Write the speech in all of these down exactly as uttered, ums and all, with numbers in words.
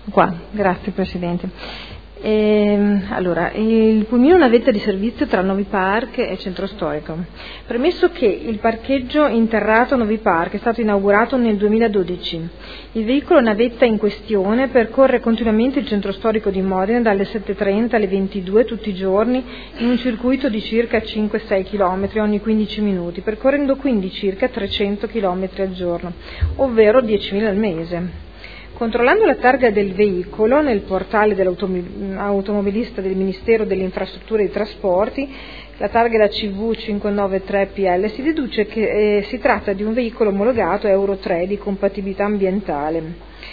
Qua, grazie Presidente. E, allora, il pulmino è una vetta di servizio tra Novi Park e Centro Storico. Premesso che il parcheggio interrato a Novi Park è stato inaugurato nel duemiladodici, il veicolo navetta in questione percorre continuamente il Centro Storico di Modena dalle sette e trenta alle ventidue tutti i giorni in un circuito di circa cinque sei chilometri ogni quindici minuti, percorrendo quindi circa trecento chilometri al giorno, ovvero diecimila al mese. Controllando la targa del veicolo nel portale dell'automobilista del Ministero delle Infrastrutture e dei Trasporti, la targa è la C V cinquecentonovantatré P L, si deduce che eh, si tratta di un veicolo omologato Euro tre di compatibilità ambientale.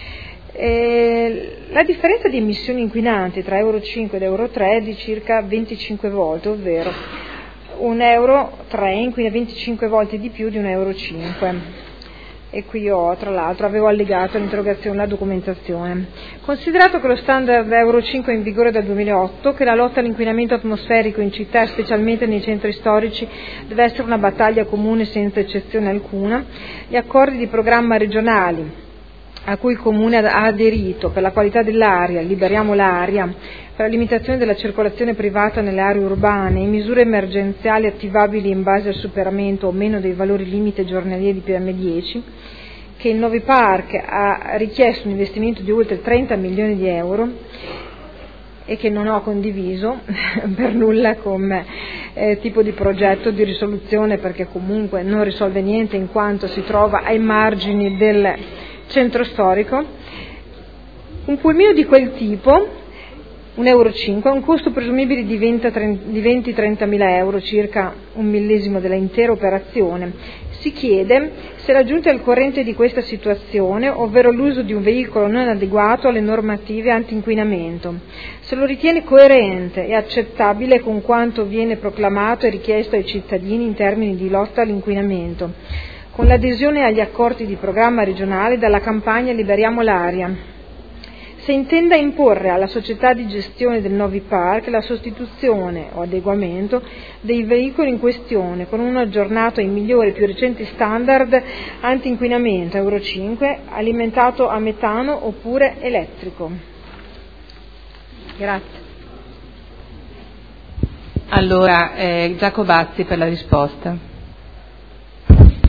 Eh, la differenza di emissioni inquinanti tra Euro cinque ed Euro tre è di circa venticinque volte, ovvero un Euro tre inquina venticinque volte di più di un Euro cinque. E qui io tra l'altro avevo allegato all'interrogazione la documentazione. Considerato che lo standard Euro cinque è in vigore dal duemilaotto, che la lotta all'inquinamento atmosferico in città, specialmente nei centri storici, deve essere una battaglia comune senza eccezione alcuna, gli accordi di programma regionali a cui il Comune ha aderito per la qualità dell'aria, liberiamo l'aria, per la limitazione della circolazione privata nelle aree urbane e misure emergenziali attivabili in base al superamento o meno dei valori limite giornalieri di P M dieci, che il Novi Park ha richiesto un investimento di oltre trenta milioni di euro e che non ho condiviso per nulla come eh, tipo di progetto di risoluzione, perché comunque non risolve niente in quanto si trova ai margini del centro storico. Un pulmino di quel tipo, un Euro cinque, ha un costo presumibile di venti trentamila euro, circa un millesimo dell'intera operazione. Si chiede se l'aggiunta al corrente di questa situazione, ovvero l'uso di un veicolo non adeguato alle normative anti-inquinamento, se lo ritiene coerente e accettabile con quanto viene proclamato e richiesto ai cittadini in termini di lotta all'inquinamento, con l'adesione agli accordi di programma regionale dalla campagna Liberiamo l'aria. Se intenda imporre alla società di gestione del Novi Park la sostituzione o adeguamento dei veicoli in questione con uno aggiornato ai migliori e più recenti standard anti-inquinamento Euro cinque, alimentato a metano oppure elettrico. Grazie. Allora, eh, Giacobazzi per la risposta.